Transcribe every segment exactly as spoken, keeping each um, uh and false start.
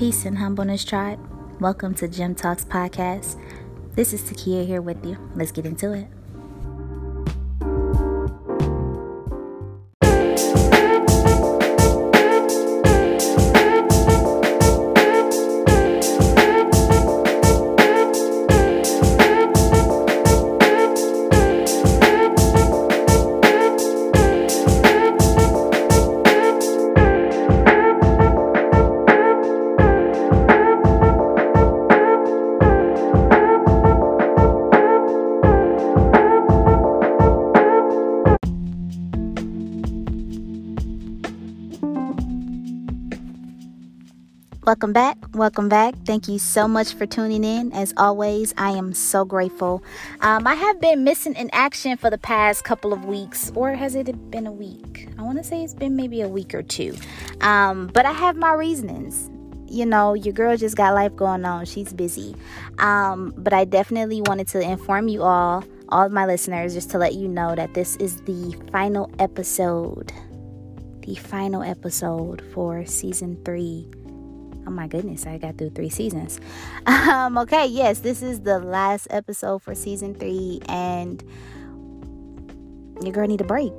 Peace and humbleness, tribe. Welcome to Gym Talks Podcast. This is Takia here with you. Let's get into it. Welcome back. Welcome back. Thank you so much for tuning in. As always, I am so grateful. Um, I have been missing in action for the past couple of weeks, or has it been a week? I want to say it's been maybe a week or two. Um, but I have my reasonings. You know, your girl just got life going on. She's busy. Um, but I definitely wanted to inform you all, all of my listeners, just to let you know that this is the final episode. The final episode for season three. Oh my goodness, I got through three seasons. Um, okay, yes, this is the last episode for season three, and your girl need a break.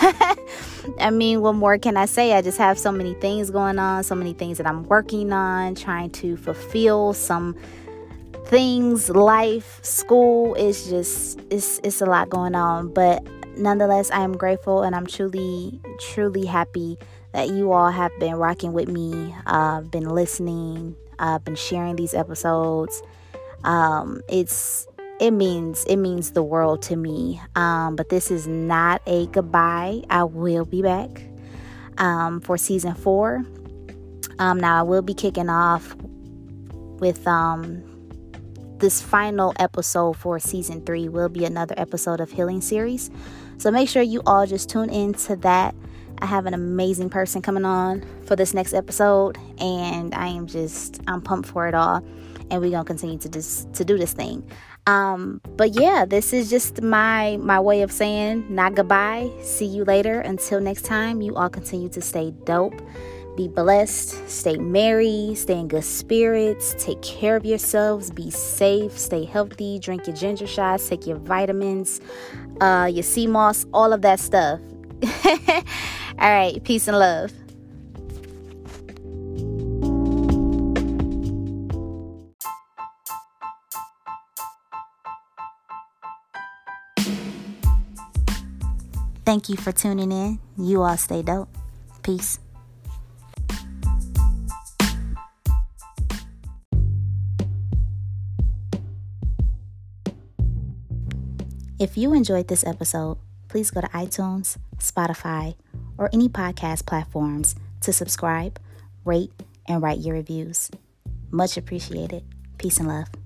I mean, what more can I say? I just have so many things going on, so many things that I'm working on, trying to fulfill some things, life, school. It's just, it's, it's a lot going on, but nonetheless, I am grateful, and I'm truly, truly happy that you all have been rocking with me, uh, been listening, uh, been sharing these episodes. Um, it's it means it means the world to me. Um, but this is not a goodbye. I will be back um, for season four. Um, now I will be kicking off with um, this final episode for season three. Will be another episode of Healing Series. So make sure you all just tune in to that. I have an amazing person coming on for this next episode, and I am just, I'm pumped for it all, and we're going to continue to just, to do this thing. Um, but yeah, this is just my, my way of saying not goodbye. See you later. Until next time, you all continue to stay dope, be blessed, stay merry, stay in good spirits, take care of yourselves, be safe, stay healthy, drink your ginger shots, take your vitamins, uh, your sea moss, all of that stuff. All right, peace and love. Thank you for tuning in. You all stay dope. Peace. If you enjoyed this episode, please go to iTunes, Spotify, or any podcast platforms to subscribe, rate, and write your reviews. Much appreciated. Peace and love.